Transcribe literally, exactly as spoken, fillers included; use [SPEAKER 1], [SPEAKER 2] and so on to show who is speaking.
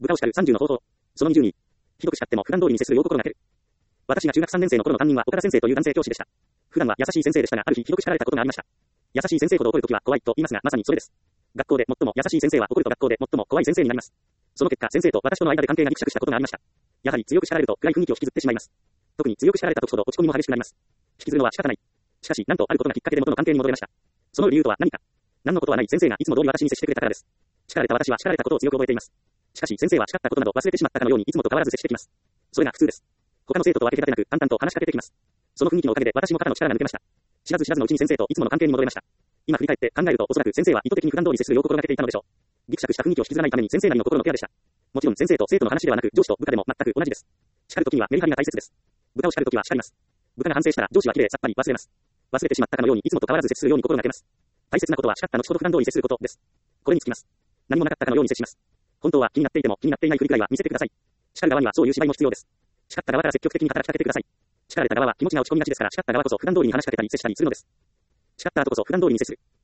[SPEAKER 1] 部下を叱るさんじゅうの方法。そのにじゅうに。ひどく叱っても普段通りに接するよう心がける。私が中学さんねん生の頃の担任は岡田先生という男性教師でした。普段は優しい先生でしたが、ある日ひどく叱られたことがありました。優しい先生ほど怒るときは怖いと言いますが、まさにそれです。学校で最も優しい先生は怒ると学校で最も怖い先生になります。その結果、先生と私との間で関係がギクシャクしたことがありました。やはり強く叱られると暗い雰囲気を引きずってしまいます。特に強く叱られた時ほど落ち込みも激しくなります。引きずるのは仕方ない。しかし、なんとあることがきっかけで元の関係に戻れました。その理由とは何か。何のことはない先生がいつも通り私に接してくれたからです。叱られた私は叱られたことを強く覚えています。しかし先生は叱ったことなど忘れてしまったかのようにいつもと変わらず接してきます。それが普通です。他の生徒と分け隔てなく淡々と話しかけてきます。その雰囲気のおかげで私も肩の力が抜けました。知らず知らずのうちに先生といつもの関係に戻れました。今振り返って考えるとおそらく先生は意図的に普段通り接するよう心がけていたのでしょう。ギクシャクした雰囲気を引きずらないために先生なりの心のケアでした。もちろん先生と生徒の話ではなく上司と部下でも全く同じです。叱るときにはメリハリが大切です。部下を叱るときは叱ります。部下が反省したら上司はきれいさっぱり忘れます。忘れてしまったかのようにいつもと変わらず接するように心がけます。大切なことは叱った後ほど普段通り接することです。これにつきます。何もなかったかのように接します。本当は気になっていても気になっていないふりくらいは見せてください。叱る側にはそういう芝居も必要です。叱った側から積極的に働きかけてください。叱られた側は気持ちが落ち込みがちですから叱った側こそ普段通りに話しかけたり接したりするのです。叱った後こそ普段通りに接する。